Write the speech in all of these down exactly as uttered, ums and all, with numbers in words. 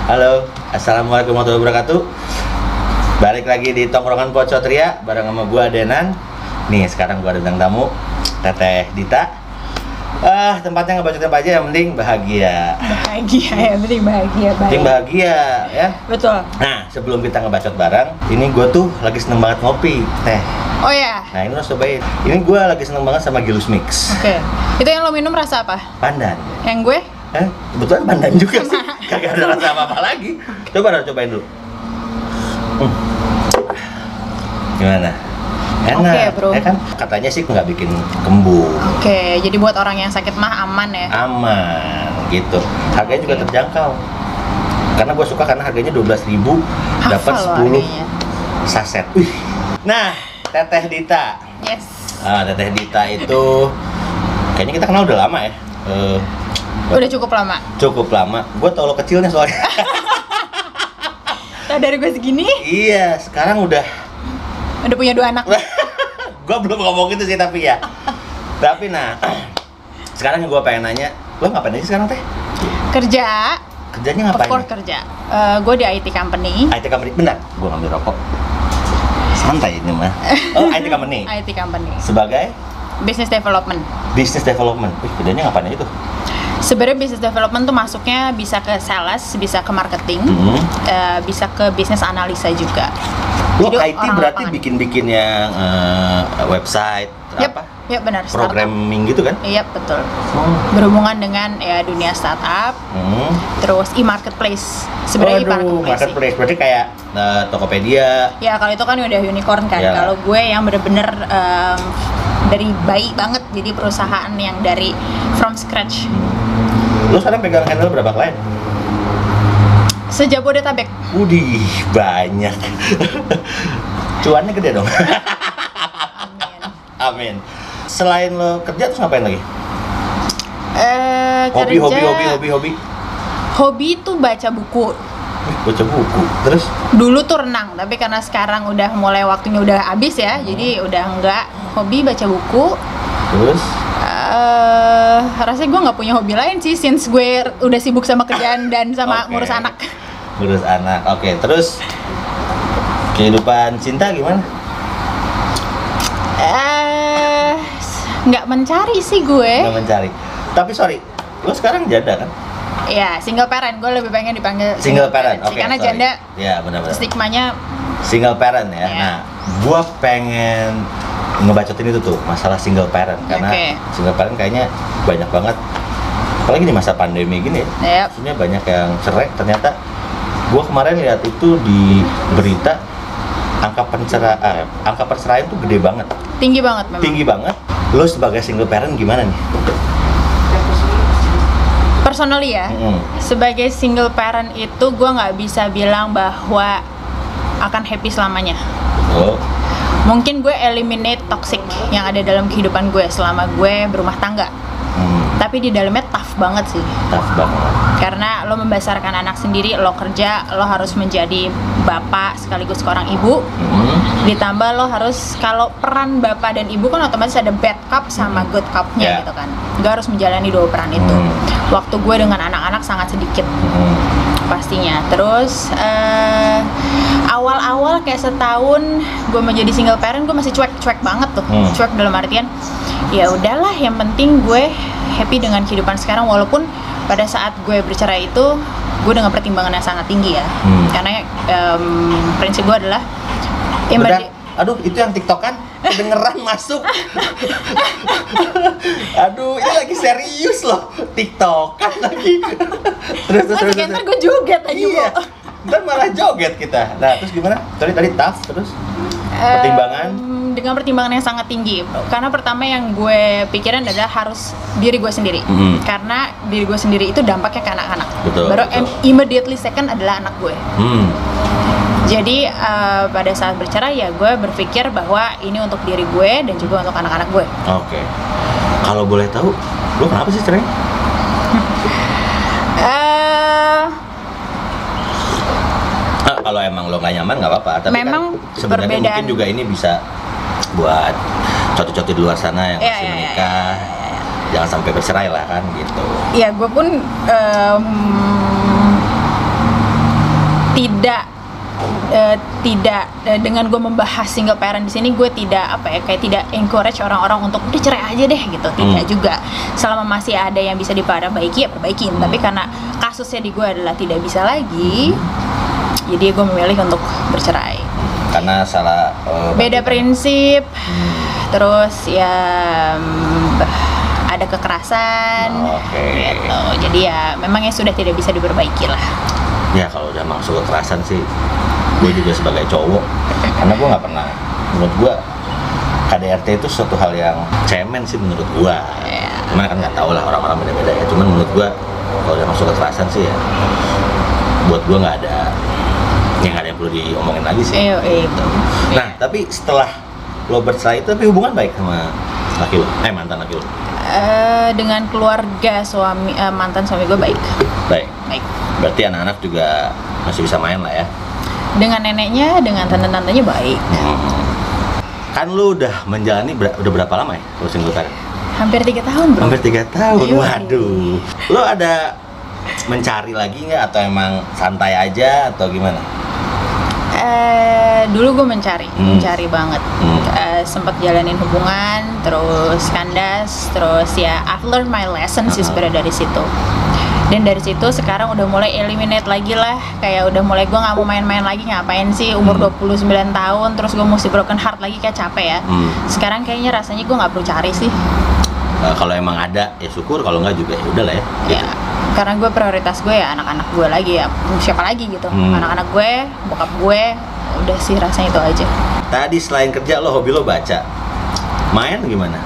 Halo, assalamualaikum warahmatullahi wabarakatuh. Balik lagi di Tongkrongan Pocotria bareng sama gua Denan. Nih sekarang gua ada bintang tamu, Teteh Dita. Ah, tempatnya ngebacotin apa aja, yang penting bahagia. Bahagia, yang penting bahagia, baik. Penting bahagia, ya. Betul. Nah, sebelum kita ngebacot bareng, ini gua tuh lagi seneng banget ngopi, Teh. Oh ya. Nah, ini harus cobain. Ini gua lagi seneng banget sama Gilus Mix. Oke. Itu yang lo minum rasa apa? Pandan. Yang gue? Eh, kebetulan pandan juga sih. Kagak ada rasa apa-apa lagi. Coba dong, cobain dulu. Hmm. Gimana? Enak, Oke, bro. ya kan? Katanya sih nggak bikin kembung. Oke, jadi buat orang yang sakit mah aman ya? Aman, gitu. Harganya juga terjangkau. Karena gue suka karena harganya dua belas ribu dapat Hafal lo sepuluh harganya. saset. Wih. Nah, Teteh Dita. Yes. Ah, Teteh Dita itu kayaknya kita kenal udah lama ya. Eh, Udah cukup lama. cukup lama. Gue tau lo kecilnya soalnya. Nah, dari gue segini, Iya, sekarang udah. udah punya dua anak. Gue belum ngomong gitu sih tapi ya. Tapi nah, sekarang gue pengen nanya, lo ngapain aja sekarang Teh? Kerja. Kerjanya Of ngapain? course kerja. Eh, gue di I T company. I T company, benar? Gue ngambil rokok. Santai ini mah. Oh, I T company. I T company. Sebagai Business development. business development. Wih, kerjanya ngapain aja tuh? Sebenarnya business development tuh masuknya bisa ke sales, bisa ke marketing, Mhm. eh, bisa ke business analisa juga. Lo Jadi I T orang berarti lapangan. bikin-bikin yang eh, website, Yap, apa? yap benar. startup. Programming gitu kan? Iya betul. Oh. Berhubungan dengan ya dunia startup, Hmm. terus e-marketplace. Sebenarnya Waduh, e-marketplace. sih. marketplace. Berarti kayak eh, Tokopedia. Ya kalau itu kan udah unicorn kan. Ya. Kalau gue yang bener-bener em, dari bayi banget, jadi perusahaan yang dari from scratch. Lo sekarang pegang handle berapa klien? Sejabodetabek. Udih, banyak. Cuannya gede dong. Amin. Amin. Selain lo kerja terus ngapain lagi? Eh, Hobi, kerja, hobi, hobi, hobi, hobi. Hobi tuh baca buku. Wih, baca buku. Terus? Dulu tuh renang, tapi karena sekarang udah mulai waktunya udah habis ya, jadi udah enggak. Hobi baca buku. Terus? Eh, rasanya gue nggak punya hobi lain sih, since gue udah sibuk sama kerjaan dan sama Oke. ngurus anak. Ngurus anak. Oke, terus kehidupan cinta gimana? Eh, nggak mencari sih gue. Nggak mencari. Tapi sorry, lo sekarang janda kan? Ya, single parent. Gue lebih pengen dipanggil Single parent. sih, Oke. karena sorry. janda Ya, benar-benar. stigmanya. Single parent ya. Iya. Nah, gua pengen ngebacotin itu tuh masalah single parent karena Oke. single parent kayaknya banyak banget, apalagi di masa pandemi gini ya. Yap. Maksudnya banyak yang cerai. Ternyata gua kemarin lihat itu di berita angka perceraian, angka perceraian tuh gede banget, Tinggi banget memang. tinggi banget. Lo sebagai single parent gimana nih? Personally ya, Mm-mm. sebagai single parent itu gue nggak bisa bilang bahwa akan happy selamanya. Oh, Mungkin gue eliminate toxic yang ada dalam kehidupan gue selama gue berumah tangga. hmm, Tapi di dalamnya tough banget sih. tough banget. Karena lo membesarkan anak sendiri, lo kerja, lo harus menjadi bapak sekaligus seorang ibu. Hmm, Ditambah lo harus, kalau peran bapak dan ibu kan otomatis ada bad cop sama good copnya Ya. gitu kan. Gue harus menjalani dua peran itu. Hmm. Waktu gue dengan anak-anak sangat sedikit hmm. pastinya. Terus eh, awal-awal kayak setahun gue menjadi single parent, gue masih cuek-cuek banget tuh. Hmm. Cuek dalam artian ya udahlah, yang penting gue happy dengan kehidupan sekarang, walaupun pada saat gue bercerai itu gue dengan pertimbangan yang sangat tinggi ya. Hmm. Karena em, prinsip gue adalah yang Benar. berdi- Aduh, itu yang TikTok kan? Kedengeran masuk. Aduh, ini lagi serius loh. TikTok kan lagi. Terus terus terus. Mas, ntar gue joget aja. Iya. Bu. Ntar malah joget kita. Nah, terus gimana? Tadi tadi tough terus. Pertimbangan? Em, dengan pertimbangan yang sangat tinggi. Karena pertama yang gue pikirin adalah harus diri gue sendiri. Mhm. Karena diri gue sendiri itu dampaknya ke anak-anak. Betul, Baru betul. em- immediately second adalah anak gue. Hmm. Jadi eh, pada saat bercerai ya gue berpikir bahwa ini untuk diri gue dan juga untuk anak-anak gue. Oke. Kalau boleh tahu, lo kenapa sih cerai? Eh, Ah, kalau emang lo nggak nyaman nggak apa-apa. Tapi Memang kan sebenarnya perbedaan- mungkin juga ini bisa buat coti-coti di luar sana yang Iya, masih iya, iya, menikah. iya, iya, iya. Jangan sampai bercerai lah kan gitu. ya gue pun em, tidak uh, tidak uh, dengan gue membahas single parent di sini, gue tidak apa ya kayak tidak encourage orang-orang untuk udah cerai aja deh gitu. Tidak Hmm. juga. Selama masih ada yang bisa diperbaiki ya perbaikin. Hmm. Tapi karena kasusnya di gue adalah tidak bisa lagi, jadi gue memilih untuk bercerai. Karena salah uh, Beda bagi- prinsip, Hmm. terus ya mm, ada kekerasan, Oke. gitu. Jadi ya memang ya sudah tidak bisa diperbaiki lah. Ya kalau udah masuk kekerasan sih, gue juga sebagai cowok, karena gue nggak pernah, menurut gue K D R T itu suatu hal yang cemen sih menurut gue. Iya. Cuman kan nggak tahu lah, orang-orang beda-beda ya. Cuman menurut gue kalau udah masuk kekerasan sih ya, buat gue nggak ada, ya nggak ada yang perlu diomongin lagi sih. Iya, itu. Nah tapi setelah lo bercerai itu, tapi hubungan baik sama laki lo, eh mantan laki lo? Eh, dengan keluarga suami eh, mantan suami gue baik, Baik. baik. Berarti anak-anak juga masih bisa main lah ya. Dengan neneknya, dengan tante-tantenya baik. Hmm. Kan lu udah menjalani ber- udah berapa lama ya lu single parent? Hampir tiga tahun bro. Hampir tiga tahun. Yoi. Waduh. Lu ada mencari lagi nggak atau emang santai aja atau gimana? Eh, dulu gue mencari, Hmm. mencari banget. Hmm. Eh, sempat jalanin hubungan, terus kandas, terus ya I've learned my lesson sih Uh-huh. sebenarnya dari situ. Dan dari situ sekarang udah mulai eliminate lagi lah, kayak udah mulai gue nggak mau main-main lagi, ngapain sih umur Hmm. dua puluh sembilan tahun terus gue mesti broken heart lagi, kayak capek ya. Hmm. Sekarang kayaknya rasanya gue nggak perlu cari sih. Eh, kalau emang ada ya syukur, kalau nggak juga ya udah lah ya. Ya, karena gue prioritas gue ya anak-anak gue lagi ya, siapa lagi gitu. Hmm. Anak-anak gue, bokap gue, udah sih rasanya itu aja. Tadi selain kerja lo hobi lo baca. Main gimana?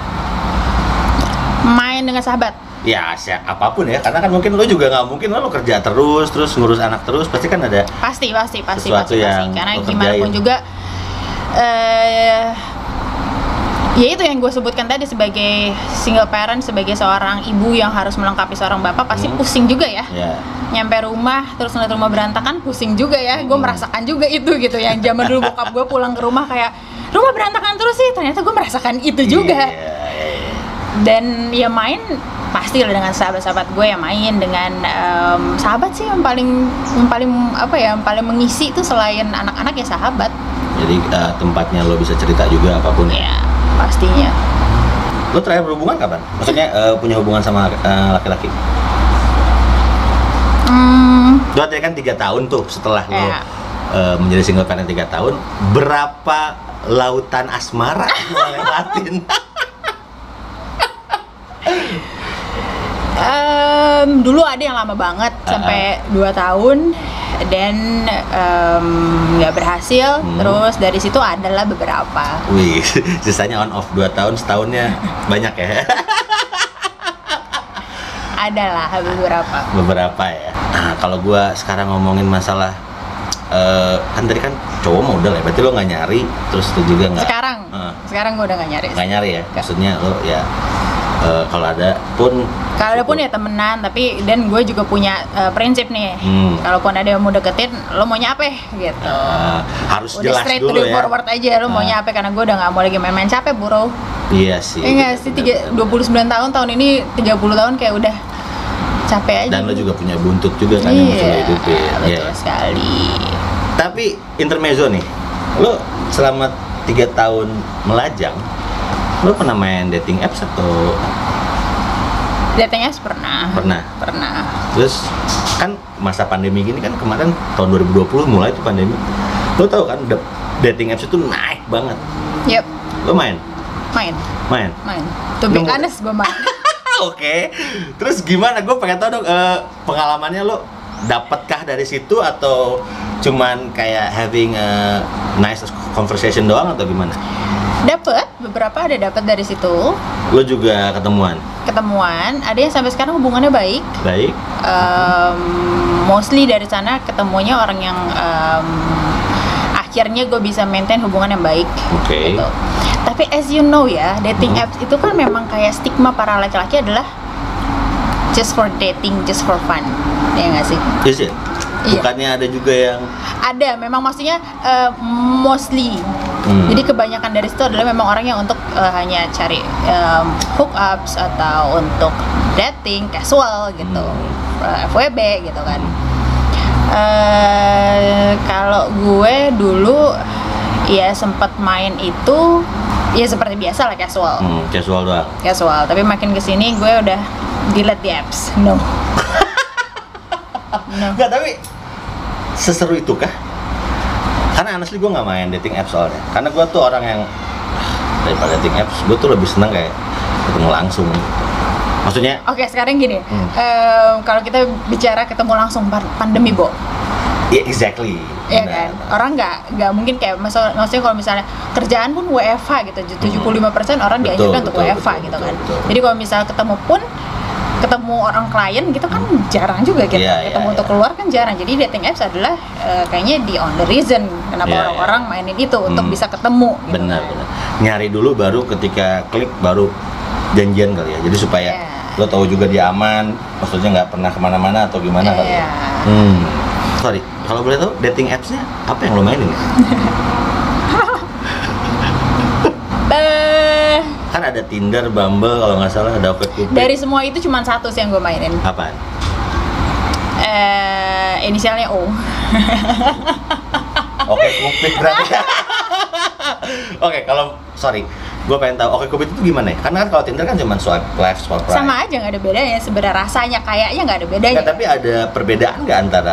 Main dengan sahabat. Ya siap, apapun ya, karena kan mungkin lo juga nggak mungkin lo, lo kerja terus terus ngurus anak terus, pasti kan ada Pasti, pasti, pasti, Sesuatu pasti, pasti. yang Karena lo gimana pun kerjain. juga, eh, ya itu yang gue sebutkan tadi, sebagai single parent, sebagai seorang ibu yang harus melengkapi seorang bapak, pasti Hmm. pusing juga ya. ya. Nyampe rumah, terus ngeliat rumah berantakan, pusing juga ya. Gue Hmm. merasakan juga itu gitu. Yang zaman dulu bokap gue pulang ke rumah kayak, rumah berantakan terus sih, ternyata gue merasakan itu juga. Iya, iya, iya. Dan ya main pasti lah dengan sahabat-sahabat gue, yang main dengan em, sahabat sih yang paling yang paling apa ya yang paling mengisi itu selain anak-anak ya sahabat. Jadi eh, tempatnya lo bisa cerita juga apapun. Ya pastinya. Lo terakhir berhubungan kapan? Maksudnya eh, punya hubungan sama eh, laki-laki? Hmm, Lo tadi kan tiga tahun tuh setelah lo Iya. eh, menjadi single parent tiga tahun, berapa lautan asmara lo lewatin? em, dulu ada yang lama banget sampai dua tahun dan em, nggak berhasil. Hmm. Terus dari situ adalah beberapa. Wih, sisanya on off dua tahun, setahunnya banyak ya? Adalah beberapa. Beberapa ya. Nah, kalau gua sekarang ngomongin masalah eh, kan tadi kan cowok mau udah lah, berarti lo nggak nyari, terus lo juga nggak Sekarang, Eh, sekarang gue udah nggak nyari. nggak nyari ya? Maksudnya lo ya eh, kalau ada pun Kalau ada pun ya temenan, tapi dan gue juga punya uh, prinsip nih. Hmm. Kalaupun ada yang mau deketin, lo maunya apa gitu. eh, harus Udah jelas straight to dulu the ya. forward aja, lo maunya Ah. apa, karena gue udah nggak mau lagi main-main capek bro. Iya sih. Iya nggak sih, tiga- dua puluh sembilan tahun, tahun ini tiga puluh tahun kayak udah capek aja. Dan lo juga punya buntut juga kan yang mesti lo Iya, hidupin. betul Iya. sekali. Tapi intermezzo nih, lo selama tiga tahun melajang, lo pernah main dating apps atau Dating apps pernah. Pernah? Pernah. terus kan masa pandemi gini kan, kemarin tahun dua ribu dua puluh mulai tuh pandemi, lo tau kan da- dating apps itu naik banget. Yep, Lo main? main, Main? main. To be Nemu- honest, gue main. Oke. Terus gimana? Gue pengen tahu dong eh, pengalamannya lo, dapatkah dari situ atau cuman kayak having a nice conversation doang atau gimana? Dapet, beberapa ada dapet dari situ. Lo juga ketemuan? Ketemuan, ada yang sampai sekarang hubungannya baik. Baik. Um, mostly dari sana ketemunya orang yang um, akhirnya gue bisa maintain hubungan yang baik. Oke. Gitu. Tapi as you know ya, dating Hmm. apps itu kan memang kayak stigma para laki-laki adalah just for dating, just for fun, ya nggak sih? Is it? Iya. Bukannya ada juga yang Ada, memang maksudnya uh, mostly. Hmm. Jadi kebanyakan dari situ adalah memang orang yang untuk uh, hanya cari um, hookups atau untuk dating casual gitu, Hmm. uh, F W B gitu kan. Eh, kalau gue dulu ya sempat main itu ya seperti biasa lah, casual. Hmm, casual doang. Casual, tapi makin kesini gue udah delete the apps. No. No. Enggak, tapi seseru itu kah? Karena honestly gue nggak main dating apps soalnya. Karena gue tuh orang yang daripada dating apps, gue tuh lebih seneng kayak ketemu langsung. Maksudnya? Oke, sekarang gini, Hmm. em, kalau kita bicara ketemu langsung pan- pandemi, Bo. Ya, yeah, exactly. Iya Benar. kan, orang nggak nggak mungkin kayak maksud- maksudnya kalau misalnya kerjaan pun W F H gitu, tujuh puluh lima persen orang Betul, dianjurkan untuk betul, W F H betul, gitu betul, kan. betul. Jadi kalau misalnya ketemu pun ketemu orang klien gitu kan jarang juga gitu. Iya, Ketemu iya, untuk iya. keluar kan jarang. Jadi dating apps adalah eh, kayaknya the only reason kenapa Iya, orang-orang iya. mainin itu untuk Hmm. bisa ketemu. Gitu Benar, kan. benar. Nyari dulu baru ketika klik baru janjian kali ya. Jadi supaya Iya. lo tahu juga dia aman, maksudnya nggak pernah kemana-mana atau gimana kali ya. Iya. Hmm. Sorry, kalau boleh tahu dating apps-nya apa yang lo mainin? Eh, Kan ada Tinder, Bumble, kalau nggak salah ada OkCupid. dari semua itu cuma satu sih yang gue mainin. Apaan? Eh, inisialnya O. Oke, Cupid berarti. Oke, kalau sorry, gue pengen tahu Oke Cupid itu gimana ya? Karena kan kalau Tinder kan cuma swipe left, swipe right. Sama aja, nggak ada bedanya sebenarnya, rasanya kayaknya nggak ada bedanya. Nggak, tapi ada perbedaan nggak antara?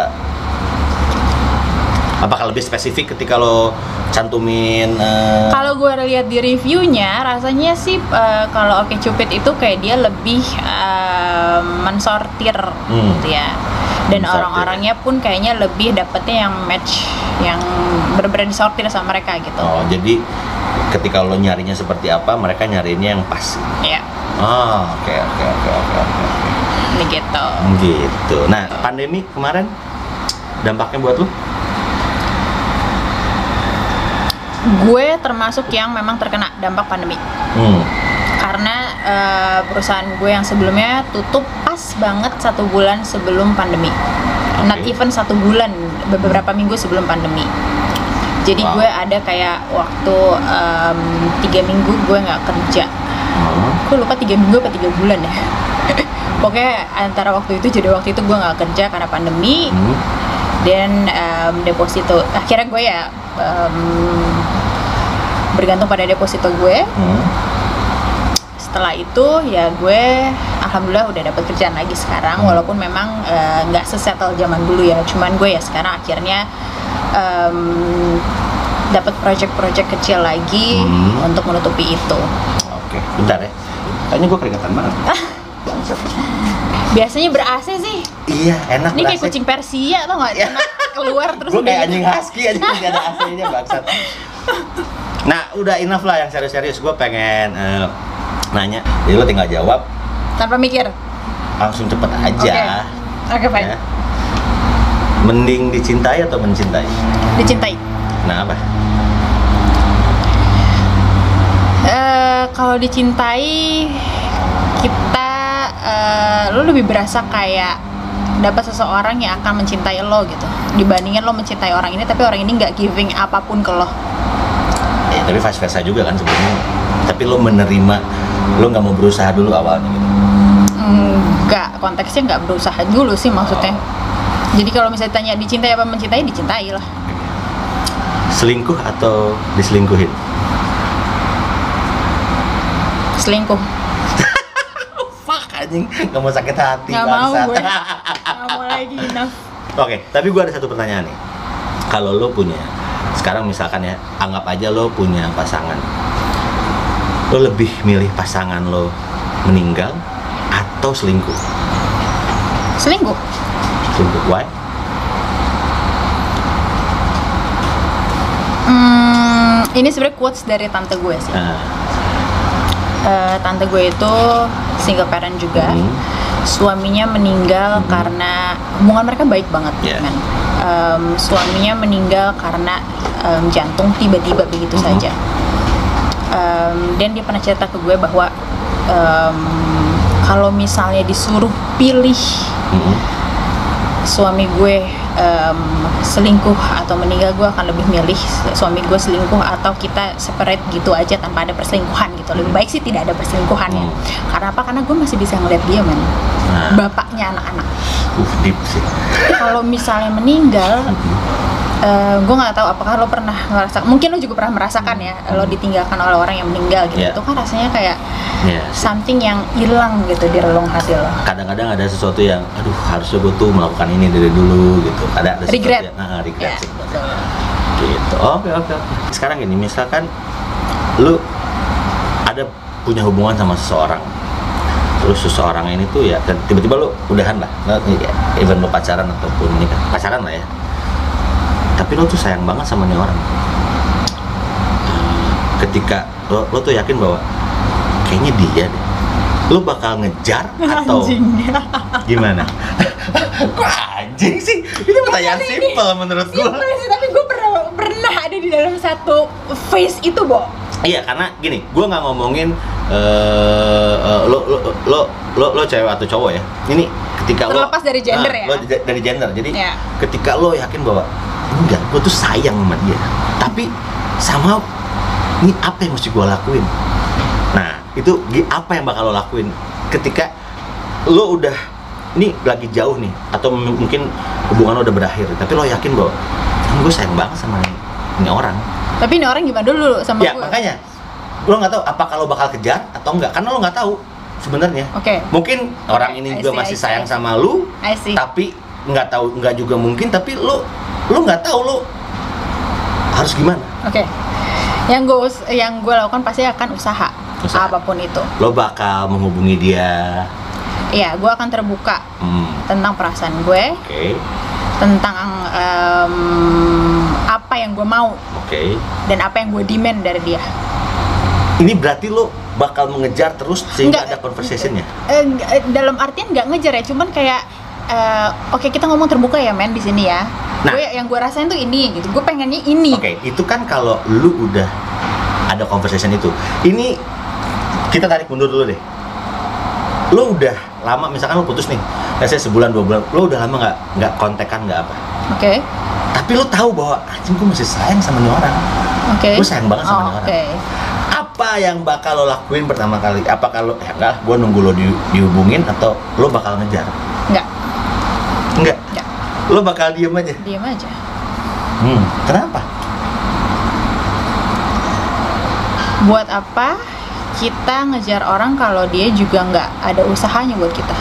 Apakah lebih spesifik ketika lo cantumin? eh, Kalau gue lihat di reviewnya, rasanya sih eh, kalau OkCupid itu kayak dia lebih eh, mensortir Hmm. gitu ya. Dan Mensortir. orang-orangnya pun kayaknya lebih dapetnya yang match, yang bener-bener disortir sama mereka gitu. Oh, jadi ketika lo nyarinya seperti apa, mereka nyarinya yang pas. Iya, Oh, oke oke oke oke oke. begitu. Gitu. Nah, pandemi kemarin dampaknya buat lo? Gue termasuk yang memang terkena dampak pandemi. Hmm. Karena eh, perusahaan gue yang sebelumnya tutup pas banget satu bulan sebelum pandemi. Not Oke. even satu bulan, beberapa minggu sebelum pandemi. Jadi Wow. gue ada kayak waktu em, tiga minggu gue nggak kerja. Hmm. Gue lupa tiga minggu apa tiga bulan ya. Pokoknya antara waktu itu, jadi waktu itu gue nggak kerja karena pandemi. Hmm. Dan em, deposito, akhirnya gue ya em, bergantung pada deposito gue. Hmm. Setelah itu ya gue alhamdulillah udah dapat kerjaan lagi sekarang, Hmm. walaupun memang eh, nggak sesettle zaman dulu ya, cuman gue ya sekarang akhirnya em, dapat project-project kecil lagi Hmm. untuk menutupi itu. Oke, bentar ya. Kayaknya gue keringetan banget. Bangsat. Biasanya ber-A C sih, Iya, enak ini kayak berasa. kucing Persia tau nggak? Iya. Enak keluar terus Gue kayak udah anjing gitu. husky aja nggak ada A C-nya bangsat. Nah, udah enough lah yang serius-serius. Gue pengen eh, nanya. Jadi lo tinggal jawab Tanpa mikir. langsung cepet aja. Oke, fine. Ya. Mending dicintai atau mencintai? Dicintai. Nah, apa? Eh, kalau dicintai, kita eh, lo lebih berasa kayak dapat seseorang yang akan mencintai lo gitu, dibandingin lo mencintai orang ini tapi orang ini nggak giving apapun ke lo. Eh, tapi vice versa juga kan sebenarnya. Tapi lo menerima, lo nggak mau berusaha dulu awalnya gitu. Enggak, konteksnya nggak berusaha dulu sih maksudnya. Jadi kalau misalnya tanya dicintai apa mencintai, dicintai lah. Selingkuh atau diselingkuhin? Selingkuh. Fuck anjing, nggak mau sakit hati. Nggak mau bangsat. gue. Nggak mau lagi, enough. Oke, tapi gue ada satu pertanyaan nih. Kalau lo punya, sekarang misalkan ya, anggap aja lo punya pasangan. Lo lebih milih pasangan lo meninggal atau selingkuh? Selingkuh. Selingkuh, why? Hmm, ini sebenarnya quotes dari tante gue sih. Nah, Eh, tante gue itu single parent juga. Hmm. Suaminya meninggal Hmm. karena hubungan mereka baik banget, Yeah. men. Em, suaminya meninggal karena em, jantung tiba-tiba begitu Hmm. saja. Em, dan dia pernah cerita ke gue bahwa em, kalau misalnya disuruh pilih mm-mm. suami gue em, selingkuh atau meninggal, gue akan lebih milih suami gue selingkuh atau kita separate gitu aja tanpa ada perselingkuhan gitu. Lebih baik sih tidak ada perselingkuhannya. Hmm. Karena apa? Karena gue masih bisa ngeliat dia, men. Nah. Bapaknya anak-anak. Uh, deep sih. Kalau misalnya meninggal, Uh, gue nggak tahu apakah lo pernah ngerasa, mungkin lo juga pernah merasakan ya, lo ditinggalkan oleh orang yang meninggal gitu. Yeah. Itu kan rasanya kayak Yeah. something yang hilang gitu di relung hati lo. Kadang-kadang ada sesuatu yang, aduh harusnya gue tuh melakukan ini dari dulu gitu. Ada, ada sesuatu Regret. yang, nah, regret Ya, sih. betul. Gitu. Oke oke oke. Sekarang gini, misalkan lu ada punya hubungan sama seseorang, terus seseorang ini tuh ya dan tiba-tiba lu udahan lah, nah, ya, even lu pacaran ataupun nikah, pacaran lah ya. Tapi lo tuh sayang banget sama nih orang. Ketika lo, lo tuh yakin bahwa kayaknya dia deh, lo bakal ngejar atau Anjing. gimana? Kok anjing sih? Ini pertanyaan simple menurut gua. Simpel sih, tapi gue pernah pernah ada di dalam satu phase itu, Bo. Iya, karena gini, gua nggak ngomongin uh, uh, lo, lo lo lo lo cewek atau cowok ya. Ini ketika Terlepas lo dari gender nah, ya? Lo j- dari gender. Jadi Ya. ketika lo yakin bahwa enggak, gue tuh sayang sama dia, tapi sama ini apa yang mesti gue lakuin? Nah, itu gi- apa yang bakal lo lakuin ketika lo udah ini lagi jauh nih, atau m- mungkin hubungan lo udah berakhir, tapi lo yakin bahwa gue sayang banget sama ini, ini orang. Tapi ini orang gimana dulu sama Ya gue? makanya lo nggak tahu apakah lo bakal kejar atau enggak, karena lo nggak tahu sebenarnya. Oke. Mungkin orang ini I juga see, masih I see, sayang I see. sama lu, I see. tapi nggak tahu, nggak juga mungkin, tapi lo lo nggak tahu lo harus gimana. Oke. Yang gue us- yang gue lakukan pasti akan usaha, Usaha. apapun itu. Lo bakal menghubungi dia. Iya, gue akan terbuka Hmm, tentang perasaan gue, oke, tentang em, apa yang gue mau oke. dan apa yang gue demand dari dia. Ini berarti lo bakal mengejar terus sehingga Nggak, ada conversationnya. Eh, nggak- eh, dalam artian nggak ngejar ya, cuman kayak eh, oke kita ngomong terbuka ya men di sini ya. Nah. Gue yang gue rasain tuh ini gitu. Gue pengennya ini. Oke, itu kan kalau lu udah ada conversation itu. Ini kita tarik mundur dulu deh. Lu udah lama, misalkan lu putus nih, let's say sebulan dua bulan, lu udah lama nggak nggak kontekan nggak apa. Oke. Tapi lu tahu bahwa anjing gue masih sayang sama nih orang. Oke. Gue sayang banget sama Oh, nih orang. Oke. Apa yang bakal lo lakuin pertama kali? Apa kalau ya enggak, gue nunggu lo di, dihubungin atau lo bakal ngejar? Nggak. Enggak. Nggak. Lo bakal diem aja. Diam aja. Hmm, kenapa? Buat apa kita ngejar orang kalau dia juga nggak ada usahanya buat kita?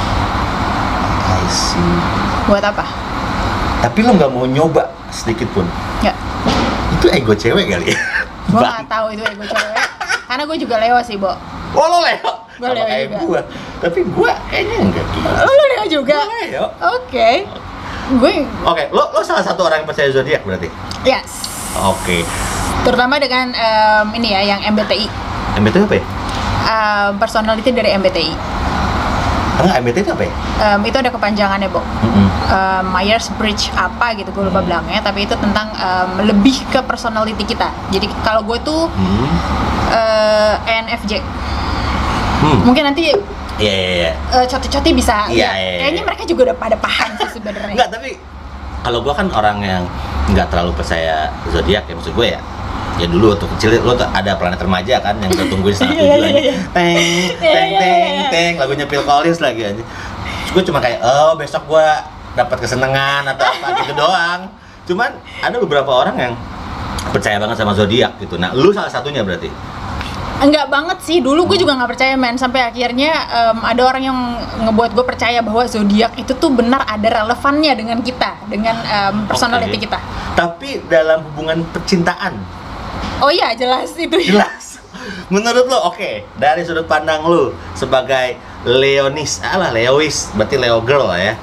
I see. Buat apa? Tapi lo nggak mau nyoba sedikit pun. Nggak. Itu ego cewek kali ya. Gue Bang. nggak tahu itu ego cewek. Karena gue juga Leo sih, Bo. Oh lo Leo? Gua Sama Leo kayak juga. gua. Tapi gua kayaknya enggak gitu. Oh, lu Leo juga? Gua Leo. Oke. Gue Oke, lo lo salah satu orang yang percaya zodiak berarti. yes. Oke. Terutama dengan em, ini ya yang M B T I. M B T I apa ya? Em, personality dari M B T I. Enggak, M B T I itu apa ya? Em, itu ada kepanjangannya, Bo. Mm-mm. Em, Myers-Briggs apa gitu, gue lupa Hmm. bilangnya, tapi itu tentang em, lebih ke personality kita. Jadi kalau gue tuh Hmm. eh, E N F J. Hmm. Mungkin nanti Iya, iya, iya. eh, coti-coti bisa. Iya, lihat. iya, iya. Kayaknya mereka juga udah pada paham sih sebenarnya. Enggak, tapi kalau gua kan orang yang nggak terlalu percaya zodiak ya, maksud gue ya. Ya dulu waktu kecil lo tuh ada planet remaja kan yang udah tungguin setengah Iya, tujuh iya, aja. iya. Teng, Iya, teng, iya, teng, iya. teng, lagunya Phil Collins lagi aja. Terus gue cuma kayak, oh besok gua dapat kesenangan atau apa gitu doang. Cuman ada beberapa orang yang percaya banget sama zodiak gitu. Nah, lu salah satunya berarti. Enggak banget sih, dulu gue juga nggak percaya men, sampai akhirnya em, ada orang yang ngebuat gue percaya bahwa zodiak itu tuh benar ada relevannya dengan kita, dengan em, personality Oke. kita. Tapi dalam hubungan percintaan, Oh iya jelas itu. jelas. Menurut lo, oke, dari sudut pandang lu sebagai Leonis, alah Leois, berarti Leo girl lah ya.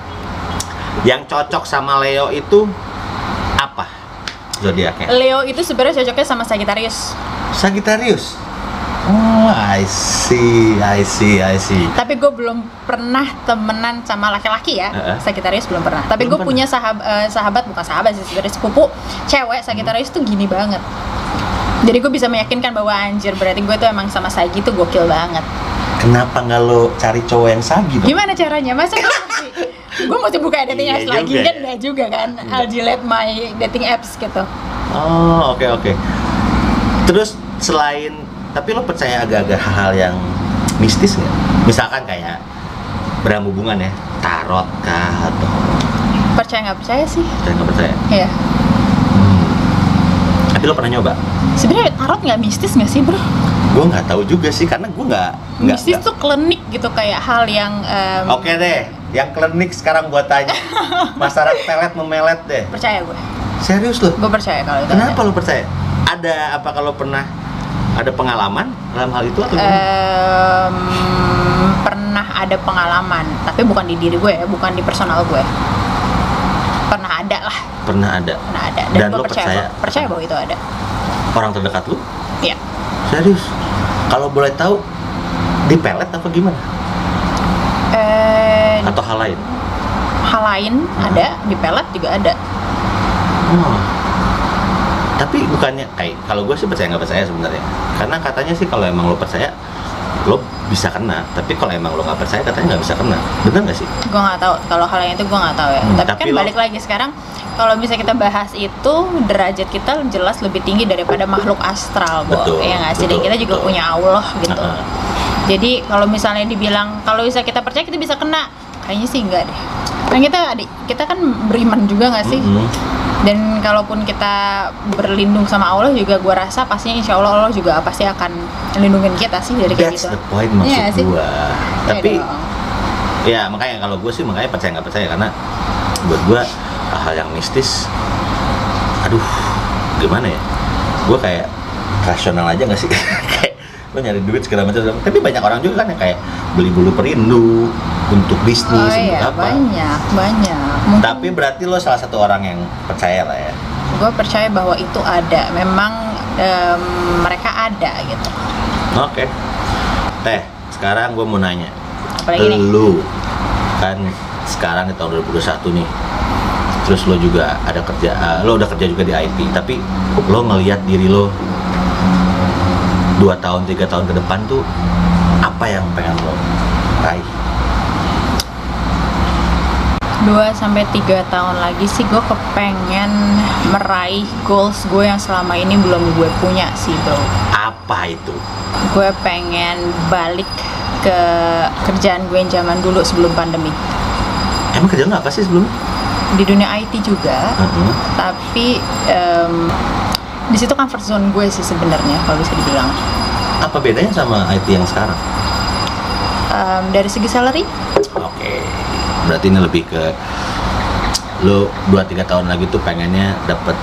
Yang cocok sama Leo itu apa zodiaknya? Leo itu sebenarnya cocoknya sama Sagittarius. Sagittarius. Oh, I see, I see, I see. Tapi gue belum pernah temenan sama laki-laki ya. Heeh. Sagittarius belum pernah. Tapi gue Belum punya sahab, eh, sahabat, bukan sahabat sih sebenarnya, sepupu cewek Sagittarius tuh gini banget. Jadi gue bisa meyakinkan bahwa anjir berarti gue tuh emang sama Sagi tuh gokil banget. Kenapa nggak lo cari cowok yang Sagi dong? Gimana caranya? Masa gue mesti Gue mesti buka dating Iya apps lagi juga kan ya. nggak juga kan? Enggak. I'll delete my dating apps gitu. Oh, oke oke. Terus selain, tapi lo percaya agak-agak hal-hal yang mistis nggak? Misalkan kayak berhubungan hubungan ya, tarot kah atau Percaya nggak percaya sih? percaya nggak percaya? Iya. Hmm. Tapi lo pernah nyoba? Sebenarnya tarot nggak mistis nggak sih bro? Gue nggak tahu juga sih, karena gue nggak nggak. Mistis nggak- tuh klinik gitu, kayak hal yang em, Oke deh, yang klinik sekarang gua tanya. Masalah pelet memelet deh. percaya gue. Serius lo? Gue percaya kalau itu. Kenapa ada. lo percaya? Ada apa kalau pernah ada pengalaman dalam hal itu atau Eh, gimana? Em, pernah ada pengalaman, tapi bukan di diri gue ya, bukan di personal gue. Pernah ada lah, Pernah ada. pernah ada. Dan, Dan gue lo percaya, percaya? bahwa- percaya bahwa itu ada. Orang terdekat lu? Iya. Serius? Kalau boleh tahu di pelet apa gimana? Eh, Atau hal lain? hal lain Hmm. ada, di pelet juga ada. Oh. Tapi bukannya kayak kalau gue sih percaya nggak percaya sebenarnya. Karena katanya sih kalau emang lo percaya lo bisa kena, tapi kalau emang lo nggak percaya katanya nggak bisa kena. Bener nggak sih? Gue nggak tahu kalau hal yang itu gue nggak tahu ya. Hmm, tapi, tapi kan lo- balik lagi sekarang, kalau bisa kita bahas itu derajat kita jelas lebih tinggi daripada makhluk astral, Bo. Betul, Ya nggak sih? Dan betul, kita juga betul. punya Allah gitu. Heeh. Jadi kalau misalnya dibilang kalau bisa kita percaya kita bisa kena, kayaknya sih enggak deh. Kan kita adik kita kan beriman juga nggak sih? Mm-mm. Dan kalaupun kita berlindung sama Allah juga, gua rasa pastinya insya Allah Allah juga pasti akan lindungin kita sih dari kayak That's gitu. the point maksud Iya sih. gua. Iya Tapi dong. ya makanya kalau gue sih makanya percaya nggak percaya karena buat gue hal yang mistis, aduh gimana ya, gue kayak rasional aja nggak sih. Kayak lo nyari duit segala macam, tapi banyak orang juga kan yang kayak beli bulu perindu untuk bisnis Oh iya, untuk apa. banyak, banyak. Mungkin Tapi berarti lo salah satu orang yang percaya lah ya. gue percaya bahwa itu ada, memang em, mereka ada gitu. Oke. Teh, sekarang gue mau nanya. Apalagi nih? Lu kan sekarang di tahun dua ribu dua puluh satu nih. Terus lo juga ada kerja, uh, lo udah kerja juga di I T, tapi lo ngelihat diri lo dua tahun, tiga tahun ke depan tuh apa yang pengen lo raih? dua sampai tiga tahun lagi sih gue kepengen meraih goals gue yang selama ini belum gue punya sih bro. Apa itu? Gue pengen balik ke kerjaan gue yang zaman dulu sebelum pandemi. Emang kerja lo apa sih sebelum? Di dunia I T juga, Heeh. tapi em, di situ comfort zone gue sih sebenarnya kalau bisa dibilang. Apa bedanya sama I T yang sekarang? Em, dari segi salary, Oke, berarti ini lebih ke lo dua tiga tahun lagi tuh pengennya dapet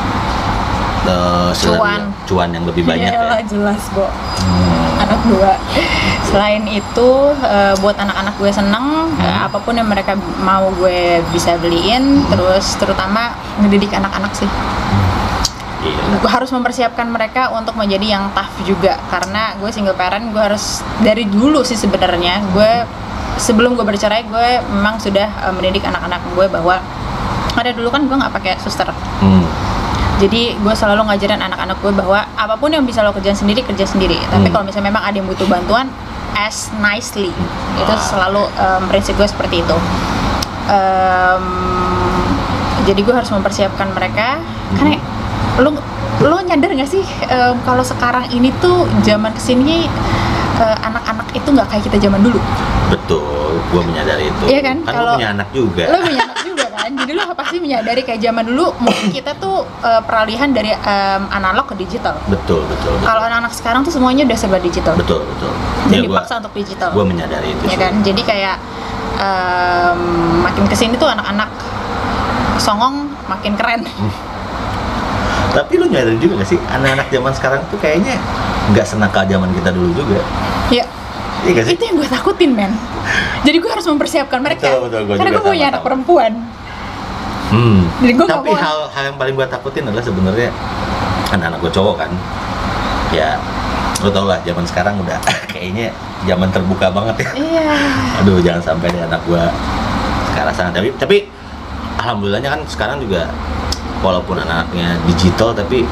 uh, salary- Cuan. cuan yang lebih banyak Iyalah, ya. jelas Bo. Hmm. Anak dua. Selain itu eh, buat anak-anak gue seneng, Hmm. eh, apapun yang mereka mau gue bisa beliin. Terus terutama ngedidik anak-anak sih. Iya. Gue harus mempersiapkan mereka untuk menjadi yang tough juga, karena gue single parent. Gue harus dari dulu sih sebenarnya gue sebelum gue bercerai gue memang sudah eh, mendidik anak-anak gue bahwa ada dulu kan gue nggak pakai suster. Hmm. Jadi gue selalu ngajarin anak-anak gue bahwa apapun yang bisa lo kerjain sendiri, kerja sendiri. Tapi Hmm. kalau misalnya memang ada yang butuh bantuan, ask nicely. Itu Wah. selalu em, prinsip gue seperti itu. Em, jadi gue harus mempersiapkan mereka. Karena lo lo nyadar nggak sih em, kalau sekarang ini tuh zaman kesini eh, anak-anak itu nggak kayak kita zaman dulu. Betul, gue menyadari itu. Iya kan? Kan Kalau- lo punya anak juga. Lo punya anak juga kan, jadi lo pasti menyadari kayak zaman dulu mungkin kita tuh eh, peralihan dari em, analog ke digital. Betul, betul, betul. Kalau anak-anak sekarang tuh semuanya udah serba digital Betul, betul. dan Ya, dipaksa untuk digital, gue menyadari itu ya sih. kan? Jadi kayak em, makin kesini tuh anak-anak songong makin keren. Tapi lo nyadari juga gak sih, anak-anak zaman sekarang tuh kayaknya nggak senakal zaman kita dulu juga. Ya, Iya gak sih? itu yang gue takutin men. Jadi gue harus mempersiapkan mereka. Betul, betul, gua Karena juga gue punya sama, anak sama. perempuan. Hmm. Jadi gua nggak Tapi mau- hal hal yang paling gue takutin adalah sebenarnya kan anak gue cowok kan. Ya, lo tau lah zaman sekarang udah kayaknya zaman terbuka banget ya. Iya. Aduh, jangan sampai deh anak gue ke arah sana. Tapi tapi alhamdulillahnya kan sekarang juga walaupun anak-anaknya digital tapi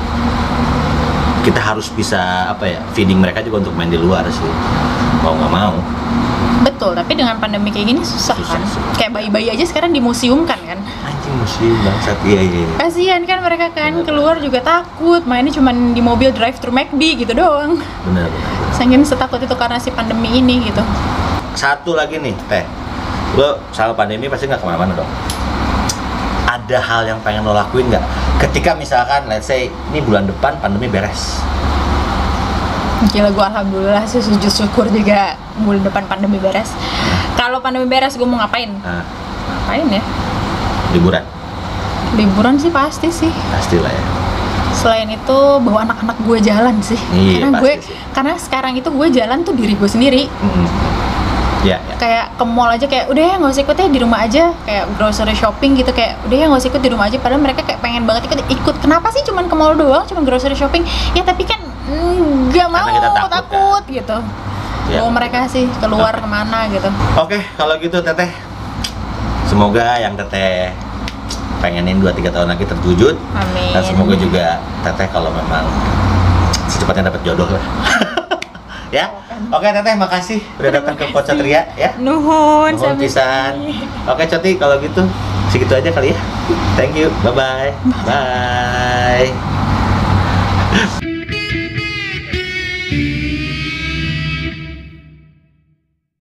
kita harus bisa apa ya, feeding mereka juga untuk main di luar sih, mau nggak mau. Betul, tapi dengan pandemi kayak gini susah, Susah, kan. susah. Kayak bayi-bayi aja sekarang dimuseumkan kan. Anjing musim bangsat, iya iya. Kasihan kan mereka kan, Bener. keluar juga takut, mainnya cuman di mobil drive thru McD gitu doang. Benar benar. Saking setakut itu karena si pandemi ini gitu. Satu lagi nih, Teh. Lo sama pandemi pasti nggak kemana-mana dong. Ada hal yang pengen lo lakuin nggak? Ketika misalkan, let's say, ini bulan depan pandemi beres. Gila, gue alhamdulillah sih sujud syukur juga bulan depan pandemi beres. Kalau pandemi beres gue mau ngapain? Nah, Ngapain ya? liburan. Liburan sih pasti sih. Pastilah ya. Selain itu bawa anak-anak gue jalan sih. Iya, karena pasti gue sih. karena sekarang itu gue jalan tuh diri gue sendiri. Mm-mm. Ya, ya. Kayak ke mall aja kayak udah ya nggak usah ikut ya di rumah aja, kayak grocery shopping gitu, kayak udah ya nggak usah ikut di rumah aja, padahal mereka kayak pengen banget ikut ikut kenapa sih cuman ke mall doang, cuman grocery shopping ya, tapi kan nggak mau, kita takut, takut gitu. Ya. Bawa mereka sih keluar kemana gitu. Oke, kalau gitu Teteh, semoga yang Teteh pengenin dua tiga tahun lagi terwujud. Amin. Dan semoga juga Teteh kalau memang secepatnya dapat jodoh lah. Ya, oke Teteh, makasih udah datang ke Pocotria ya. Nuhun, Nuhun sampai pisan. sini. Oke Coti, kalau gitu segitu aja kali ya. Thank you, bye bye. Bye.